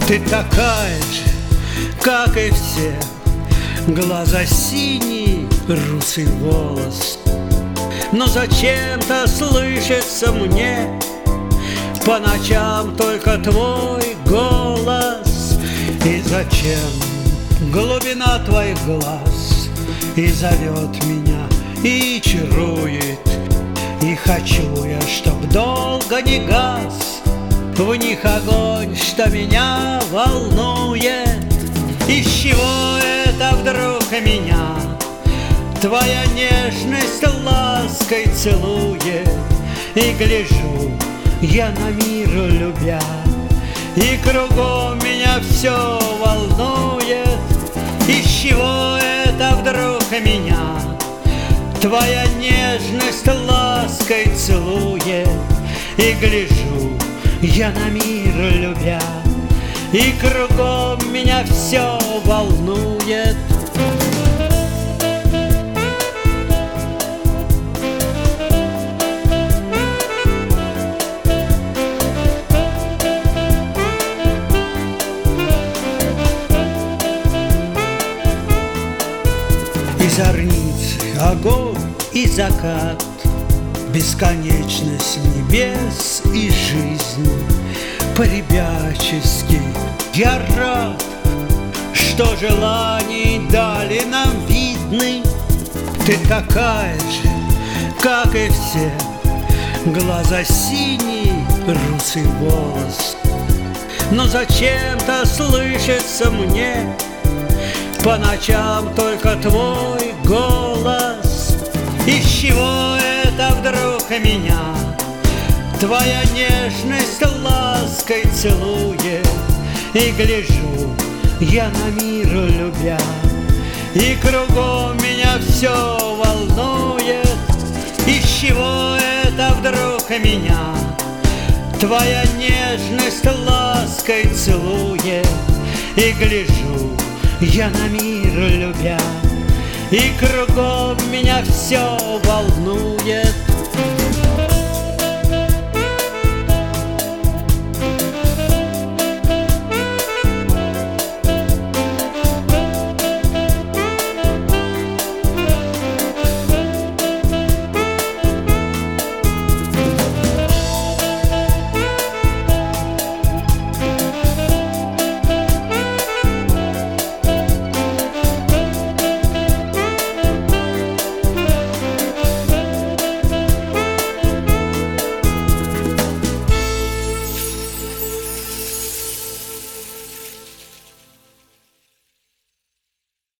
Ты такая же, как и все, глаза синие, русый волос. Но зачем-то слышится мне по ночам только твой голос. И зачем глубина твоих глаз и зовет меня, и чарует. И хочу я, чтоб долго не гас в них огонь, что меня волнует. Из чего это вдруг меня твоя нежность лаской целует? И гляжу я на мир, любя, и кругом меня все волнует. Из чего это вдруг меня твоя нежность лаской целует? И гляжу я на мир, любя, и кругом меня все волнует. И зорницы, огонь и закат, бесконечность небес и жизнь. По-ребячески я рад, что желаний дали нам видны. Ты такая же, как и все, глаза синие, русый волос. Но зачем-то слышится мне по ночам только твой голос. Из чего это вдруг меня твоя нежность лаской целует? И гляжу я на мир, любя, и кругом меня все волнует. Из чего это вдруг меня твоя нежность лаской целует? И гляжу я на мир, любя, и кругом меня все волнует.